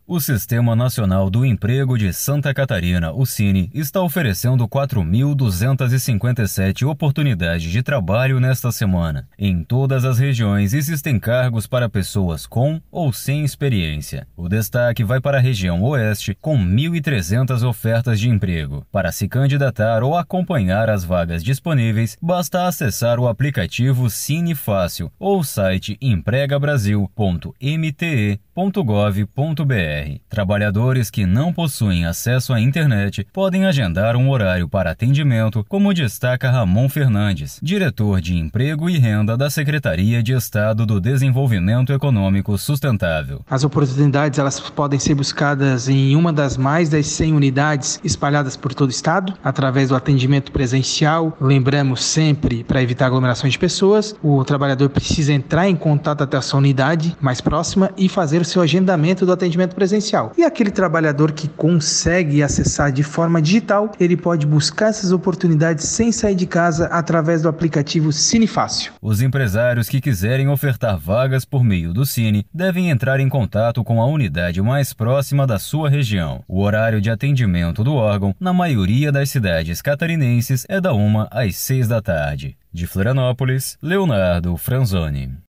O Sistema Nacional do Emprego de Santa Catarina, o SINE, está oferecendo 4.257 oportunidades de trabalho nesta semana. Em todas as regiões existem cargos para pessoas com ou sem experiência. O destaque vai para a região Oeste, com 1.300 ofertas de emprego. Para se candidatar ou acompanhar as vagas disponíveis, basta acessar o aplicativo SINE Fácil ou o site empregabrasil.mte.gov.br. Trabalhadores que não possuem acesso à internet podem agendar um horário para atendimento, como destaca Ramon Fernandes, diretor de Emprego e Renda da Secretaria de Estado do Desenvolvimento Econômico Sustentável. As oportunidades elas podem ser buscadas em uma das mais das 100 unidades espalhadas por todo o estado, através do atendimento presencial. Lembramos sempre, para evitar aglomerações de pessoas, o trabalhador precisa entrar em contato até a sua unidade mais próxima e fazer o seu agendamento do atendimento presencial. E aquele trabalhador que consegue acessar de forma digital, ele pode buscar essas oportunidades sem sair de casa através do aplicativo SINE Fácil. Os empresários que quiserem ofertar vagas por meio do SINE devem entrar em contato com a unidade mais próxima da sua região. O horário de atendimento do órgão, na maioria das cidades catarinenses, é da 1 às 6 da tarde. De Florianópolis, Leonardo Franzoni.